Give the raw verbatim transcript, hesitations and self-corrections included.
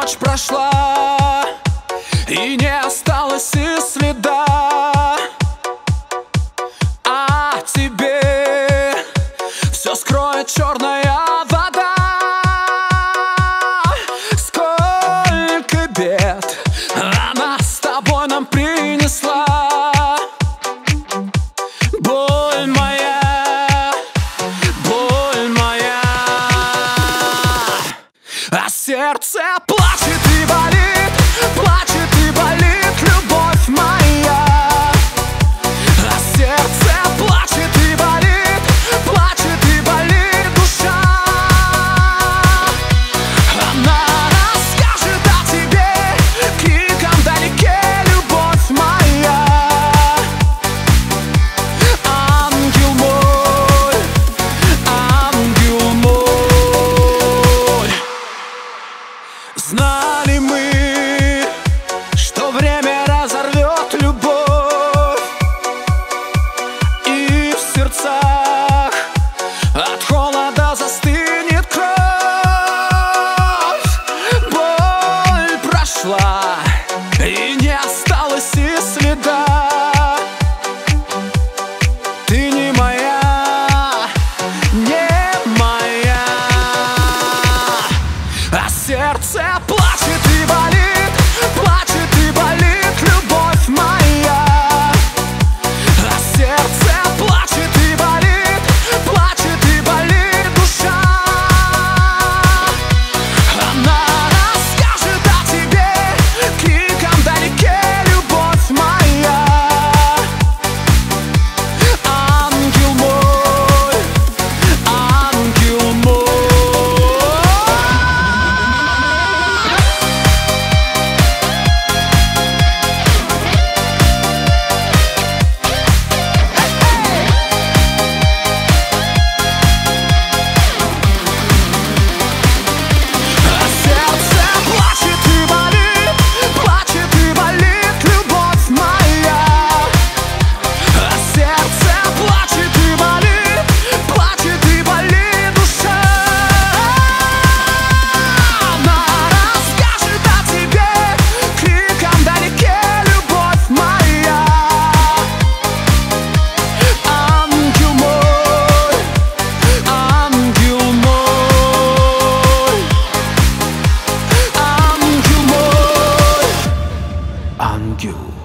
ночь прошла, и не осталось и следа. А тебе все скроет черная вода. Сколько бед она с тобой нам принесла. Боль моя, боль моя, а сердце плачет и болит, плачет и болит любовь моя. А сердце плачет и болит, плачет и болит душа. Она расскажет о тебе криком вдалеке, любовь моя. Ангел мой, ангел мой. Знали мы, что время разорвет любовь, и в сердцах от холода застынет кровь. Боль прошла, и не осталось и следа. Ты не моя, не моя, а сердце плачет и болит, плачет и болит любовь моя. А сердце плачет и болит, плачет и болит душа. Она расскажет о тебе криком вдалеке, любовь моя. Ангел мой, ангел мой. Сердце плачет и болит, плачет и болит любовь моя. А сердце плачет и болит, плачет и болит душа. Она расскажет о тебе криком вдалеке, любовь моя. Ангел мой, ангел мой, ангел мой, ангел.